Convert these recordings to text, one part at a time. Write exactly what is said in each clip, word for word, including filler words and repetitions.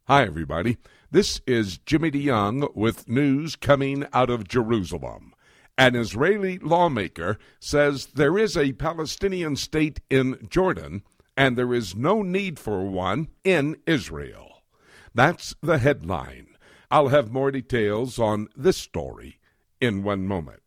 Hi, everybody. This is Jimmy DeYoung with news coming out of Jerusalem. An Israeli lawmaker says there is a Palestinian state in Jordan, and there is no need for one in Israel. That's the headline. I'll have more details on this story in one moment.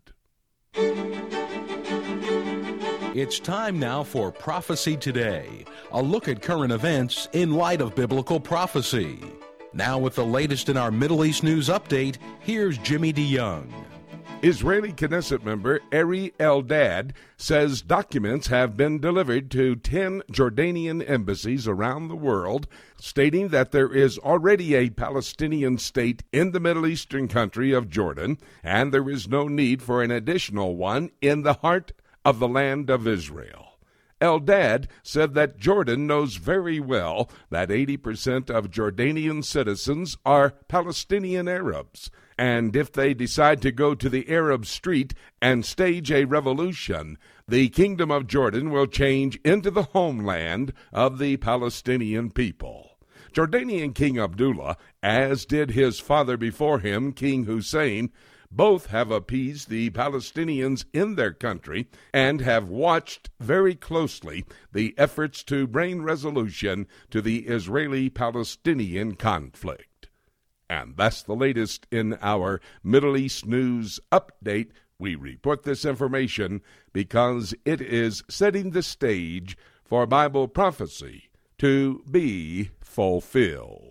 It's time now for Prophecy Today, a look at current events in light of biblical prophecy. Now with the latest in our Middle East news update, here's Jimmy DeYoung. Israeli Knesset member Ari Eldad says documents have been delivered to ten Jordanian embassies around the world, stating that there is already a Palestinian state in the Middle Eastern country of Jordan, and there is no need for an additional one in the heart of the land of Israel. Eldad said that Jordan knows very well that eighty percent of Jordanian citizens are Palestinian Arabs, and if they decide to go to the Arab street and stage a revolution, the Kingdom of Jordan will change into the homeland of the Palestinian people. Jordanian King Abdullah, as did his father before him, King Hussein, both have appeased the Palestinians in their country and have watched very closely the efforts to bring resolution to the Israeli-Palestinian conflict. And that's the latest in our Middle East news update. We report this information because it is setting the stage for Bible prophecy to be fulfilled.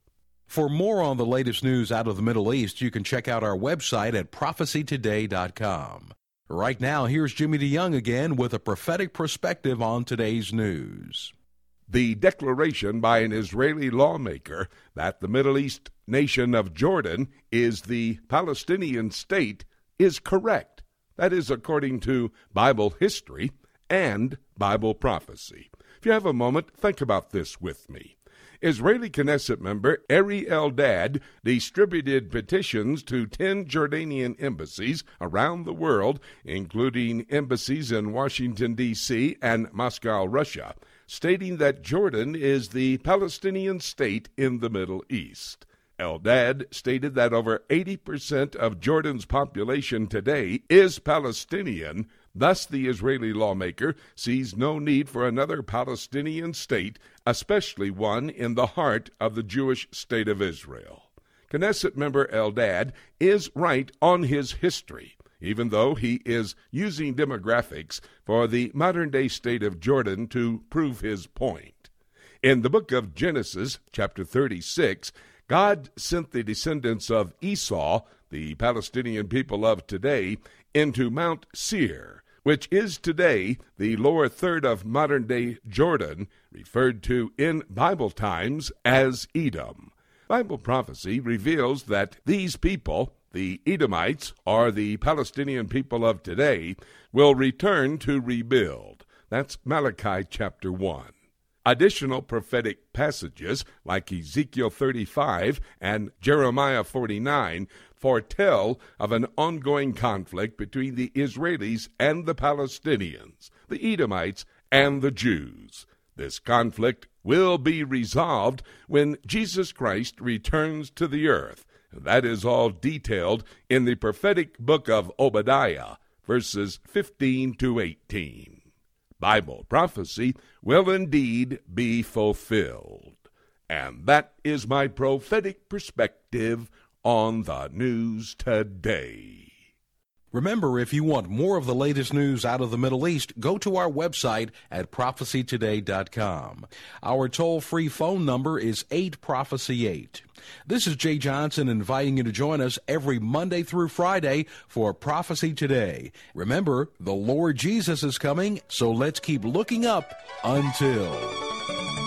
For more on the latest news out of the Middle East, you can check out our website at prophecy today dot com. Right now, here's Jimmy DeYoung again with a prophetic perspective on today's news. The declaration by an Israeli lawmaker that the Middle East nation of Jordan is the Palestinian state is correct. That is according to Bible history and Bible prophecy. If you have a moment, think about this with me. Israeli Knesset member Ari Eldad distributed petitions to ten Jordanian embassies around the world, including embassies in Washington, D C and Moscow, Russia, stating that Jordan is the Palestinian state in the Middle East. Eldad stated that over eighty percent of Jordan's population today is Palestinian. Thus, the Israeli lawmaker sees no need for another Palestinian state, especially one in the heart of the Jewish state of Israel. Knesset member Eldad is right on his history, even though he is using demographics for the modern-day state of Jordan to prove his point. In the book of Genesis, chapter thirty-six, God sent the descendants of Esau, the Palestinian people of today, into Mount Seir, which is today the lower third of modern-day Jordan, referred to in Bible times as Edom. Bible prophecy reveals that these people, the Edomites, or the Palestinian people of today, will return to rebuild. That's Malachi chapter one. Additional prophetic passages, like Ezekiel thirty-five and Jeremiah forty-nine, foretell of an ongoing conflict between the Israelis and the Palestinians, the Edomites and the Jews. This conflict will be resolved when Jesus Christ returns to the earth. That is all detailed in the prophetic book of Obadiah, verses fifteen to eighteen. Bible prophecy will indeed be fulfilled. And that is my prophetic perspective on the news today. Remember, if you want more of the latest news out of the Middle East, go to our website at prophecy today dot com. Our toll-free phone number is eight prophecy eight. This is Jay Johnson inviting you to join us every Monday through Friday for Prophecy Today. Remember, the Lord Jesus is coming, so let's keep looking up until...